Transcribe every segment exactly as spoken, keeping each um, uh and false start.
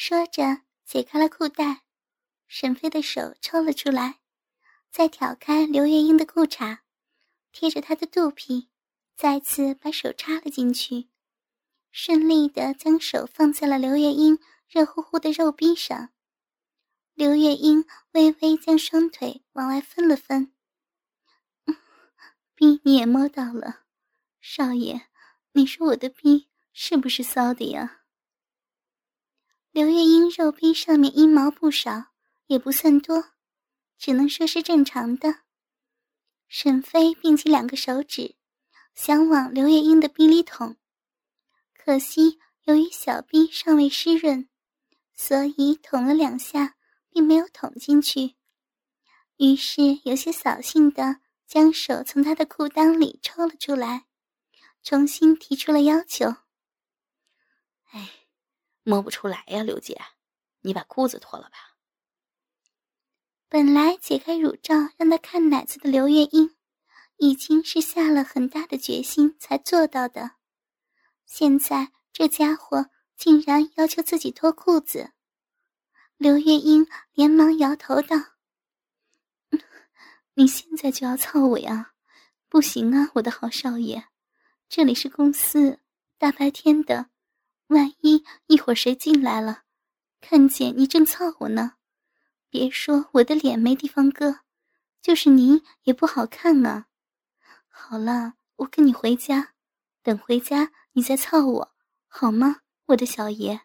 说着解开了裤带，沈飞的手抽了出来，再挑开刘月英的裤衩，贴着她的肚皮，再次把手插了进去，顺利地将手放在了刘月英热乎乎的肉壁上。刘月英微微将双腿往外分了分，嗯，逼你也摸到了，少爷，你说我的逼是不是骚的呀？刘月英肉壁上面阴毛不少，也不算多，只能说是正常的。沈飞并起两个手指，想往刘月英的逼里捅，可惜由于小逼尚未湿润，所以捅了两下并没有捅进去，于是有些扫兴地将手从他的裤裆里抽了出来，重新提出了要求。 哎，摸不出来呀，刘姐，你把裤子脱了吧。 本来解开乳罩让他看奶子的刘月英，已经是下了很大的决心才做到的，现在这家伙竟然要求自己脱裤子。刘月英连忙摇头道：嗯，你现在就要操我呀？不行啊，我的好少爷，这里是公司，大白天的，万一一会儿谁进来了，看见你正操我呢，别说我的脸没地方搁，就是您也不好看啊。好了，我跟你回家，等回家你再操我，好吗，我的小爷？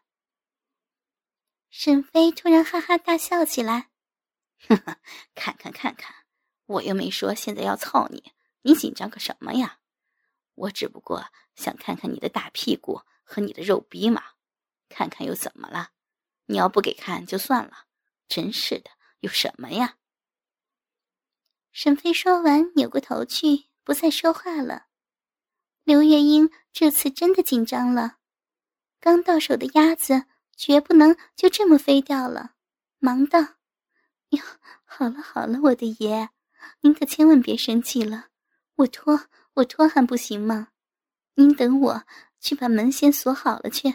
沈飞突然哈哈大笑起来， 呵呵，看看看看，我又没说现在要操你，你紧张个什么呀？我只不过想看看你的大屁股和你的肉逼嘛，看看又怎么了？你要不给看就算了，真是的，有什么呀？ 沈飞说完扭过头去，不再说话了。刘月英这次真的紧张了，刚到手的鸭子绝不能就这么飞掉了，忙道：哟，好了好了，我的爷，您可千万别生气了，我脱我脱还不行吗？您等我去把门先锁好了去。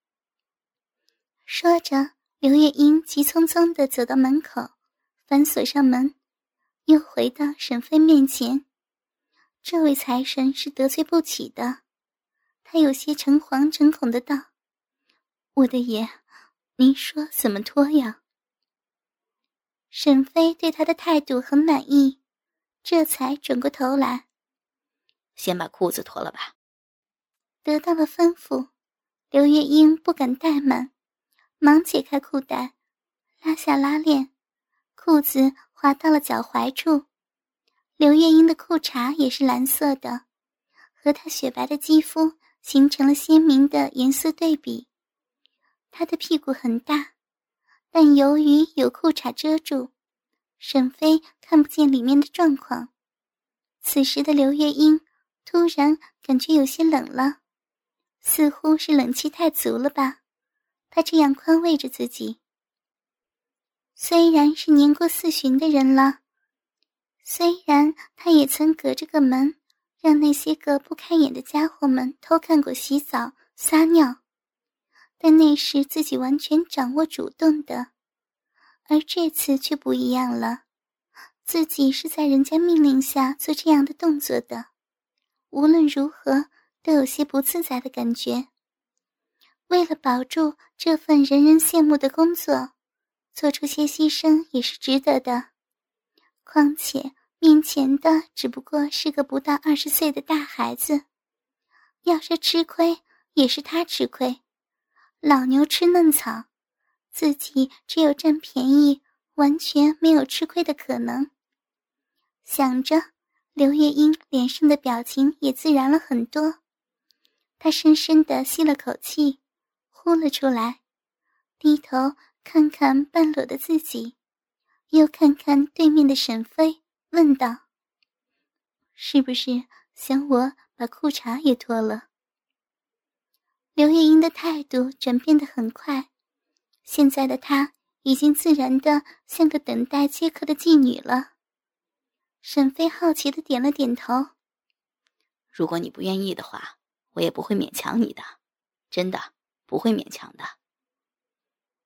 说着，刘月英急匆匆地走到门口，反锁上门，又回到沈飞面前。这位财神是得罪不起的，他有些诚惶诚恐的道：我的爷，您说怎么脱呀？沈飞对他的态度很满意，这才转过头来： 先把裤子脱了吧。 得到了吩咐，刘月英不敢怠慢，忙解开裤带，拉下拉链，裤子滑到了脚踝处。刘月英的裤衩也是蓝色的，和她雪白的肌肤形成了鲜明的颜色对比。她的屁股很大，但由于有裤衩遮住，沈飞看不见里面的状况。此时的刘月英突然感觉有些冷了，似乎是冷气太足了吧，她这样宽慰着自己。虽然是年过四旬的人了，虽然他也曾隔着个门让那些个不开眼的家伙们偷看过洗澡撒尿，但那时自己完全掌握主动的，而这次却不一样了，自己是在人家命令下做这样的动作的，无论如何都有些不自在的感觉。为了保住这份人人羡慕的工作，做出些牺牲也是值得的。况且面前的只不过是个不到二十岁的大孩子，要说吃亏也是他吃亏，老牛吃嫩草，自己只有占便宜，完全没有吃亏的可能。想着，刘月英脸上的表情也自然了很多，她深深地吸了口气，呼了出来，低头看看半裸的自己，又看看对面的沈飞，问道：是不是想我把裤衩也脱了？刘月英的态度转变得很快，现在的她已经自然的像个等待接客的妓女了。沈飞好奇的点了点头： 如果你不愿意的话，我也不会勉强你的，真的不会勉强的。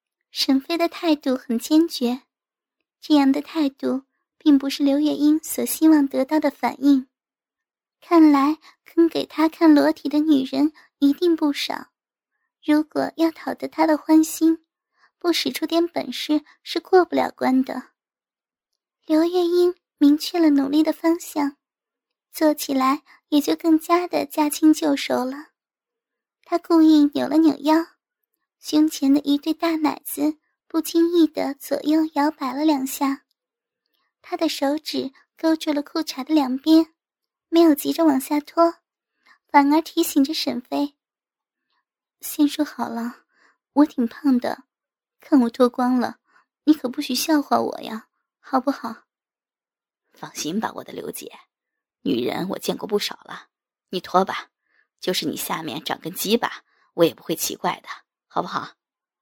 沈飞的态度很坚决，这样的态度并不是刘月英所希望得到的反应。看来肯给他看裸体的女人一定不少，如果要讨得他的欢心，不使出点本事是过不了关的。刘月英明确了努力的方向，做起来也就更加的驾轻就熟了。她故意扭了扭腰，胸前的一对大奶子不经意地左右摇摆了两下，她的手指勾住了裤衩的两边，没有急着往下拖，反而提醒着沈飞：先说好了，我挺胖的，看我脱光了，你可不许笑话我呀，好不好？ 放心吧，我的刘姐，女人我见过不少了，你脱吧，就是你下面长根鸡巴，我也不会奇怪的，好不好？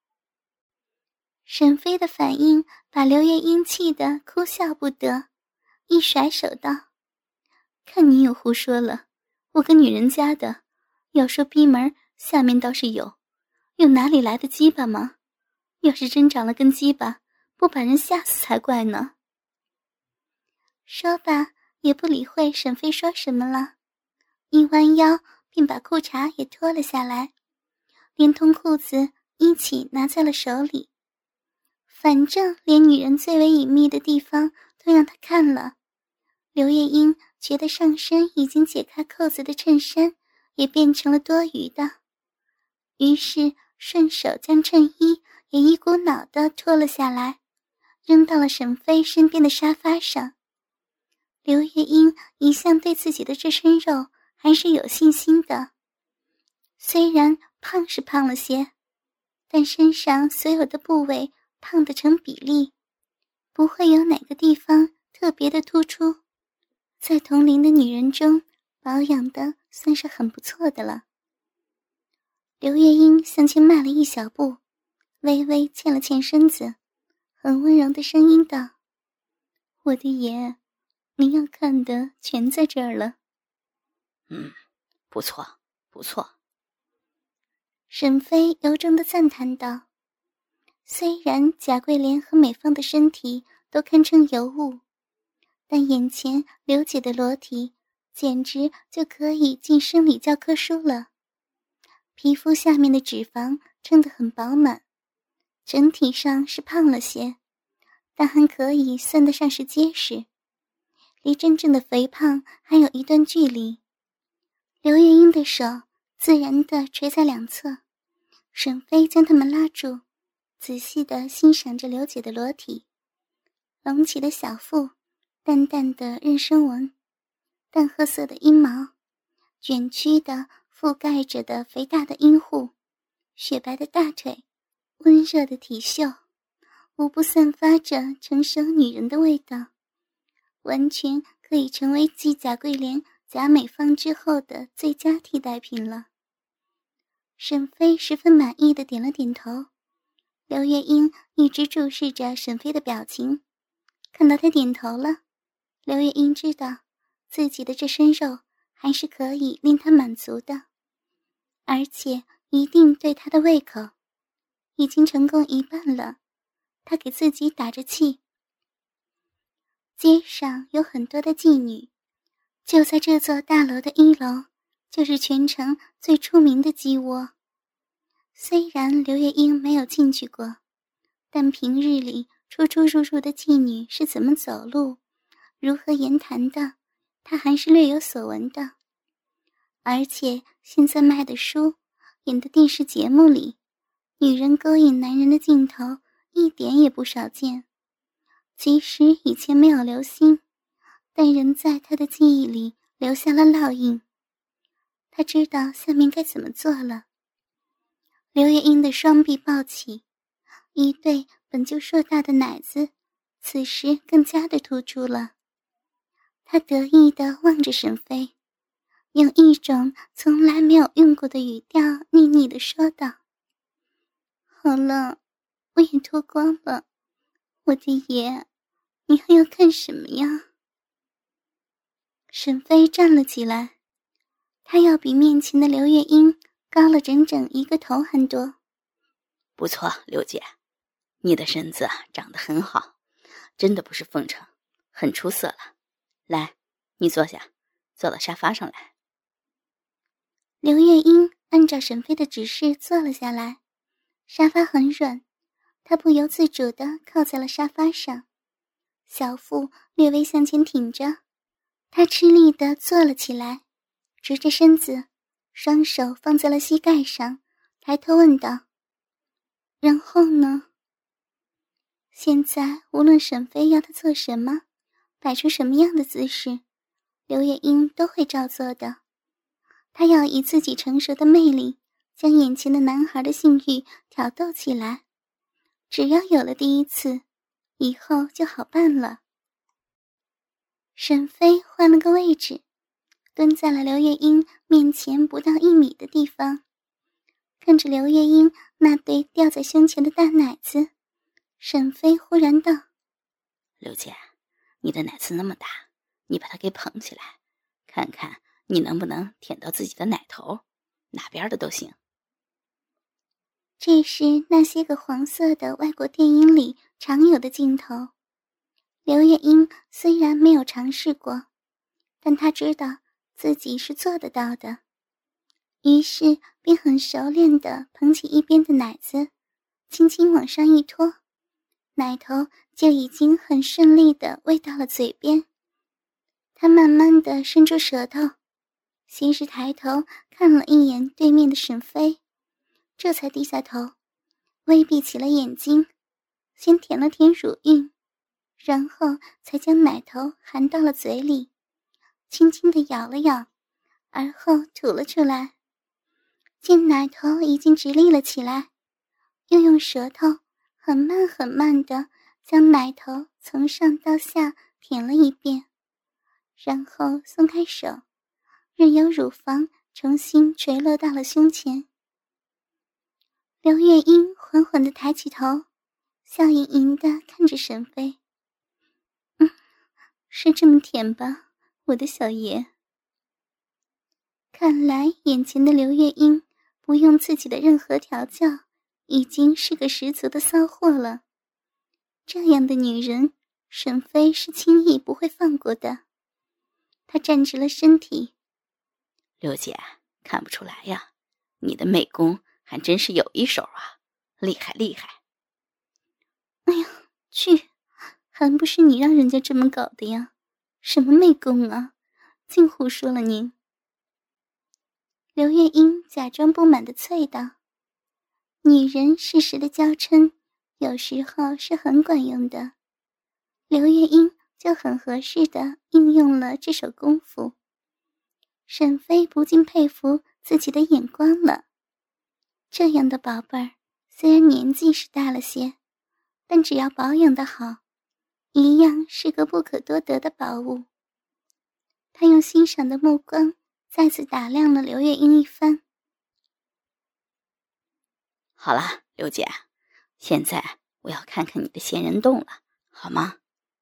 沈飞的反应把刘月英气得哭笑不得，一甩手道：看你有胡说了，我个女人家的，要说逼门，下面倒是有，有哪里来的鸡巴吗？要是真长了根鸡巴，不把人吓死才怪呢。说罢也不理会沈飞说什么了，一弯腰便把裤衩也脱了下来，连同裤子一起拿在了手里。反正连女人最为隐秘的地方都让他看了，刘月英觉得上身已经解开扣子的衬衫也变成了多余的，于是顺手将衬衣也一股脑地脱了下来，扔到了沈飞身边的沙发上。刘月英一向对自己的这身肉还是有信心的，虽然胖是胖了些，但身上所有的部位胖得成比例，不会有哪个地方特别的突出，在同龄的女人中保养的算是很不错的了。刘月英向前迈了一小步，微微欠了欠身子，很温柔的声音道：我的爷，您要看的全在这儿了。 嗯，不错不错。 沈飞由衷地赞叹道：虽然贾桂莲和美芳的身体都堪称尤物，但眼前刘姐的裸体简直就可以进生理教科书了。皮肤下面的脂肪撑得很饱满，整体上是胖了些，但还可以算得上是结实，离真正的肥胖还有一段距离。刘月英的手自然地垂在两侧，沈飞将他们拉住，仔细地欣赏着刘姐的裸体，隆起的小腹，淡淡的妊娠纹，淡褐色的阴毛，卷曲的覆盖着的肥大的阴户，雪白的大腿，温热的体秀，无不散发着成熟女人的味道，完全可以成为继贾桂莲、贾美芳之后的最佳替代品了。沈飞十分满意的点了点头，刘月英一直注视着沈飞的表情，看到他点头了，刘月英知道自己的这身肉还是可以令他满足的，而且一定对他的胃口，已经成功一半了。他给自己打着气。街上有很多的妓女，就在这座大楼的一楼，就是全城最出名的鸡窝。虽然刘月英没有进去过，但平日里出出入入的妓女是怎么走路，如何言谈的，她还是略有所闻的。而且现在卖的书，演的电视节目里，女人勾引男人的镜头一点也不少见。即使以前没有留心，但仍在她的记忆里留下了烙印。她知道下面该怎么做了。刘月英的双臂抱起，一对本就硕大的奶子此时更加的突出了。她得意地望着沈飞，用一种从来没有用过的语调腻腻地说道：好了，我也脱光了，我的爷，你还要看什么呀？沈飞站了起来，他要比面前的刘月英高了整整一个头还多。 不错，刘姐， 你的身子长得很好，真的不是奉承，很出色了。来，你坐下，坐到沙发上来。 刘月英按照沈飞的指示坐了下来，沙发很软，她不由自主地靠在了沙发上，小腹略微向前挺着，她吃力地坐了起来，直着身子，双手放在了膝盖上，抬头问道：然后呢？现在无论沈飞要她做什么，摆出什么样的姿势，刘月英都会照做的。她要以自己成熟的魅力，将眼前的男孩的性欲挑逗起来。只要有了第一次，以后就好办了。沈飞换了个位置，蹲在了刘月英面前不到一米的地方，看着刘月英那对吊在胸前的大奶子，沈飞忽然道： 刘姐，你的奶子那么大，你把它给捧起来，看看你能不能舔到自己的奶头，哪边的都行。 这是那些个黄色的外国电影里常有的镜头。刘月英虽然没有尝试过，但她知道自己是做得到的，于是便很熟练地捧起一边的奶子，轻轻往上一托，奶头就已经很顺利地喂到了嘴边。她慢慢地伸出舌头，先是抬头看了一眼对面的沈飞，这才低下头，微闭起了眼睛，先舔了舔乳晕，然后才将奶头含到了嘴里，轻轻地咬了咬，而后吐了出来。见奶头已经直立了起来，又用舌头很慢很慢地将奶头从上到下舔了一遍，然后松开手，任由乳房重新垂落到了胸前。刘月英缓缓地抬起头，笑盈盈地看着沈飞。嗯，是这么甜吧，我的小爷。看来眼前的刘月英不用自己的任何调教，已经是个十足的骚货了。这样的女人，沈飞是轻易不会放过的。他站直了身体。 刘姐，看不出来呀，你的美功还真是有一手啊，厉害厉害。 哎呀，去，还不是你让人家这么搞的呀，什么媚功啊，净胡说了您。刘月英假装不满地啐道。女人适时的娇嗔，有时候是很管用的。刘月英就很合适地应用了这手功夫。沈飞不禁佩服自己的眼光了。这样的宝贝儿，虽然年纪是大了些，但只要保养得好，一样是个不可多得的宝物。他用欣赏的目光再次打量了刘月英一番。 好了，刘姐，现在我要看看你的仙人洞了，好吗？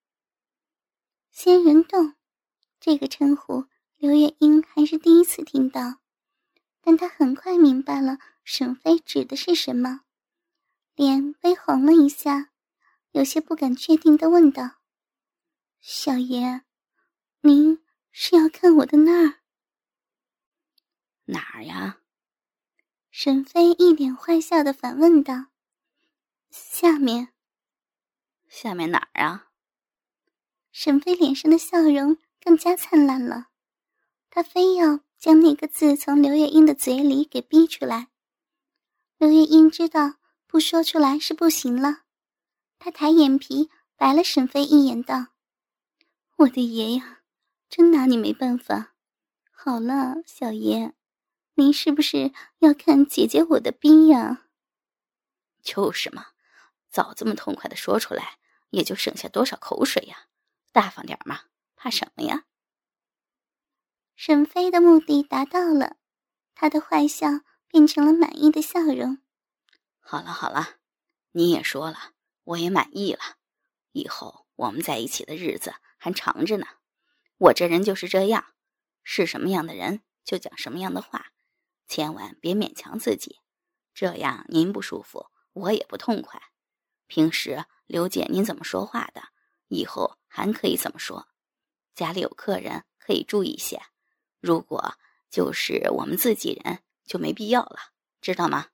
仙人洞，这个称呼刘月英还是第一次听到，但她很快明白了沈飞指的是什么，脸微红了一下，有些不敢确定地问道：小爷，您是要看我的那儿？ 哪儿呀？ 沈飞一脸坏笑地反问道：下面。 下面哪儿啊？ 沈飞脸上的笑容更加灿烂了，他非要将那个字从刘月英的嘴里给逼出来。刘月英知道不说出来是不行了，她抬眼皮白了沈飞一眼道：我的爷呀，真拿你没办法。好了，小爷，您是不是要看姐姐我的逼呀？ 就是嘛，早这么痛快地说出来，也就省下多少口水呀，大方点嘛，怕什么呀？ 沈飞的目的达到了，他的坏笑变成了满意的笑容。 好了好了，你也说了，我也满意了，以后我们在一起的日子还长着呢。我这人就是这样，是什么样的人就讲什么样的话，千万别勉强自己，这样您不舒服，我也不痛快。 平时刘姐您怎么说话的，以后还可以怎么说。家里有客人可以注意一些，如果就是我们自己人就没必要了，知道吗？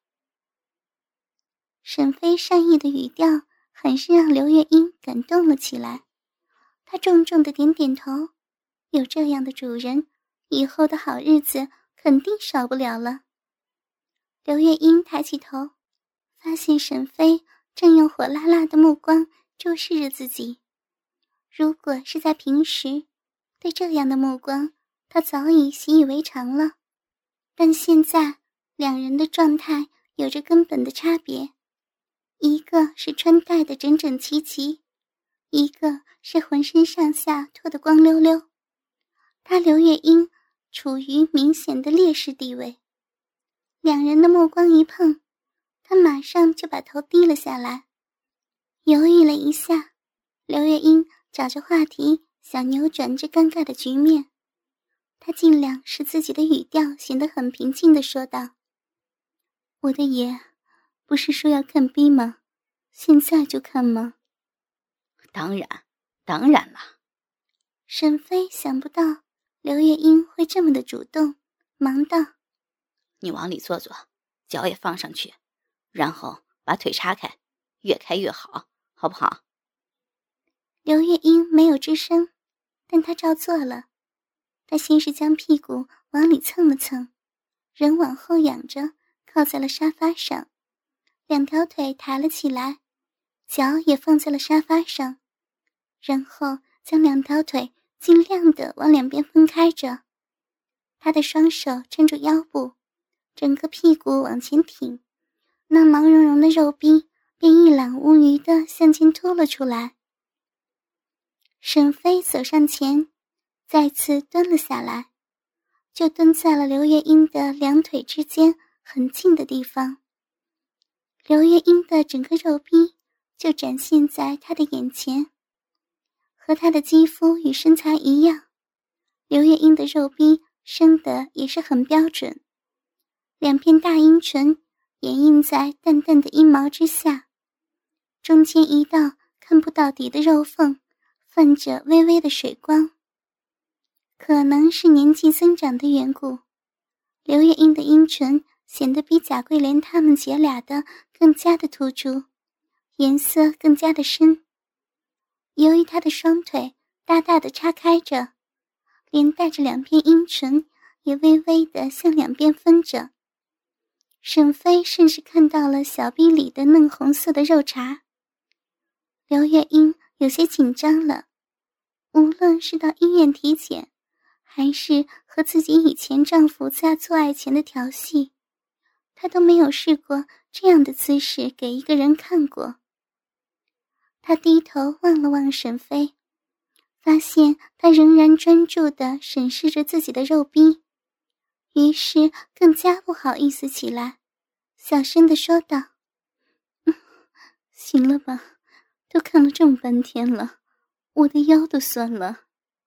沈飞善意的语调很是让刘月英感动了起来，她重重的点点头，有这样的主人，以后的好日子肯定少不了了。刘月英抬起头，发现沈飞正用火辣辣的目光注视着自己。如果是在平时，对这样的目光她早已习以为常了，但现在两人的状态有着根本的差别，一个是穿戴的整整齐齐，一个是浑身上下脱得光溜溜。她刘月英处于明显的劣势地位，两人的目光一碰，她马上就把头低了下来。犹豫了一下，刘月英找着话题想扭转这尴尬的局面，她尽量使自己的语调显得很平静地说道：我的爷，不是说要看逼吗？现在就看吗？ 当然，当然了。 沈飞想不到刘月英会这么的主动，忙道： 你往里坐坐，脚也放上去，然后把腿叉开，越开越好，好不好？ 刘月英没有吱声，但她照做了。她先是将屁股往里蹭了蹭，人往后仰着靠在了沙发上，两条腿抬了起来，脚也放在了沙发上，然后将两条腿尽量地往两边分开着。她的双手撑住腰部，整个屁股往前挺，那毛茸茸的肉壁便一览无余地向前凸了出来。沈飞走上前，再次蹲了下来，就蹲在了刘月英的两腿之间很近的地方。刘月英的整个肉壁就展现在他的眼前，和他的肌肤与身材一样，刘月英的肉壁生得也是很标准，两片大阴唇掩映在淡淡的阴毛之下，中间一道看不到底的肉缝泛着微微的水光。可能是年纪增长的缘故，刘月英的阴唇显得比贾桂莲她们姐俩的更加的突出，颜色更加的深。由于她的双腿大大的叉开着，连带着两片阴唇也微微的向两边分着。沈飞甚至看到了小臂里的嫩红色的肉茬。刘月英有些紧张了，无论是到医院体检，还是和自己以前丈夫在做爱前的调戏，她都没有试过这样的姿势给一个人看过。她低头望了望沈飞，发现他仍然专注地审视着自己的肉壁，于是更加不好意思起来，小声地说道：嗯，行了吧，都看了这么半天了，我的腰都酸了。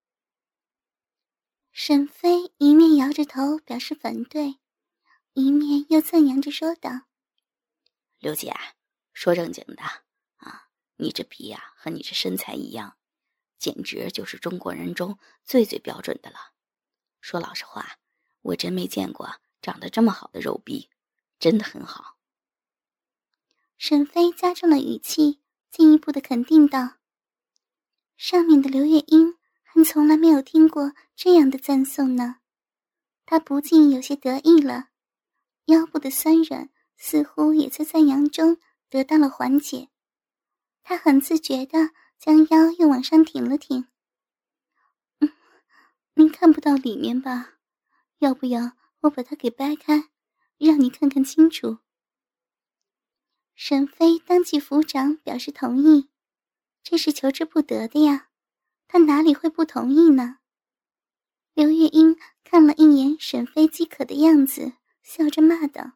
沈飞一面摇着头表示反对，一面又赞扬着说道： 刘姐，说正经的啊，你这鼻呀、啊、和你这身材一样，简直就是中国人中最最标准的了。说老实话，我真没见过长得这么好的肉壁，真的很好。 沈飞加重了语气，进一步的肯定道。上面的刘月英还从来没有听过这样的赞颂呢，她不禁有些得意了，腰部的酸软似乎也在赞扬中得到了缓解。她很自觉地将腰又往上挺了挺。嗯，您看不到里面吧？要不要我把它给掰开，让你看看清楚？沈飞当即抚掌表示同意，这是求之不得的呀，他哪里会不同意呢？刘月英看了一眼沈飞饥渴的样子，笑着骂道：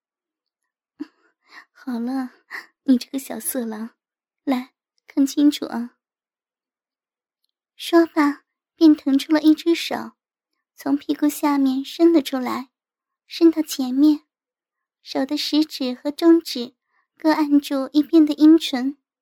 好了，你这个小色狼，来，看清楚啊。说罢便腾出了一只手，从屁股下面伸了出来，伸到前面，手的食指和中指各按住一边的阴唇，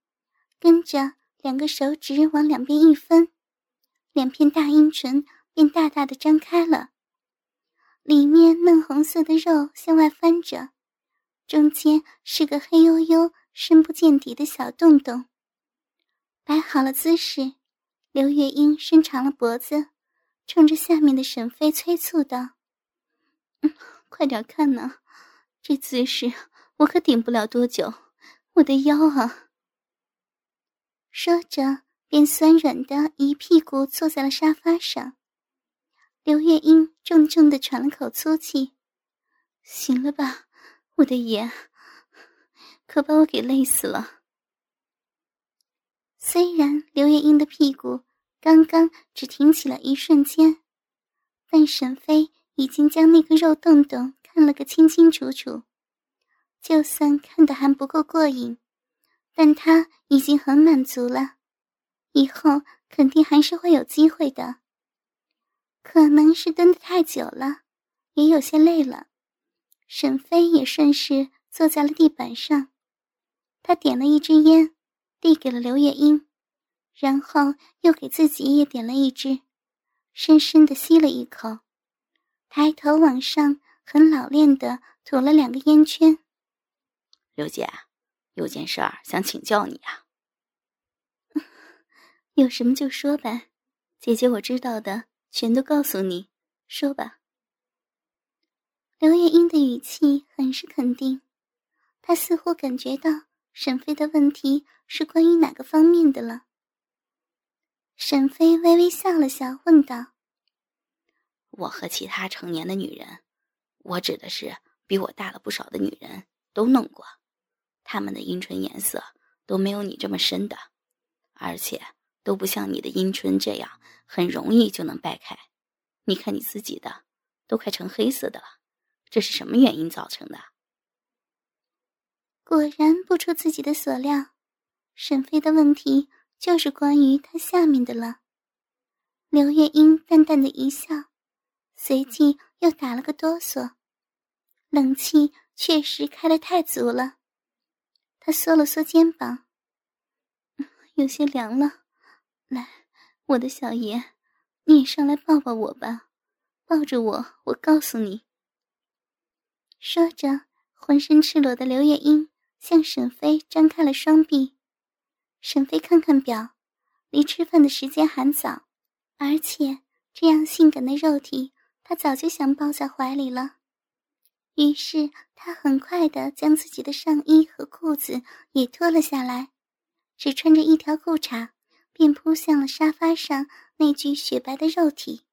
跟着两个手指往两边一分，两片大阴唇便大大的张开了，里面嫩红色的肉向外翻着，中间是个黑黝黝深不见底的小洞洞。摆好了姿势，刘月英伸长了脖子，冲着下面的沈飞催促道：嗯，快点看呐，这姿势我可顶不了多久，我的腰啊。说着便酸软的一屁股坐在了沙发上。刘月英重重地喘了口粗气，行了吧，我的爷，可把我给累死了。虽然刘月英的屁股刚刚只挺起了一瞬间，但沈飞已经将那个肉洞洞看了个清清楚楚，就算看得还不够过瘾，但他已经很满足了，以后肯定还是会有机会的。可能是蹲得太久了，也有些累了，沈飞也顺势坐在了地板上。他点了一支烟，递给了刘月英，然后又给自己也点了一支，深深地吸了一口，抬头往上很老练地吐了两个烟圈。 刘姐，有件事儿想请教你啊。 有什么就说吧，姐姐我知道的全都告诉你，说吧。刘月英的语气很是肯定，她似乎感觉到沈飞的问题是关于哪个方面的了。沈飞微微笑了笑，问道： 我和其他成年的女人，我指的是比我大了不少的女人，都弄过，她们的阴唇颜色都没有你这么深的，而且都不像你的阴唇这样很容易就能掰开。你看你自己的都快成黑色的了，这是什么原因造成的？ 果然不出自己的所料，沈飞的问题就是关于他下面的了。刘月英淡淡的一笑，随即又打了个哆嗦，冷气确实开得太足了。他缩了缩肩膀，有些凉了，来，我的小爷，你也上来抱抱我吧，抱着我，我告诉你。说着，浑身赤裸的刘月英向沈飞张开了双臂。沈飞看看表，离吃饭的时间还早，而且这样性感的肉体他早就想抱在怀里了。于是他很快地将自己的上衣和裤子也脱了下来，只穿着一条裤衩便扑向了沙发上那具雪白的肉体。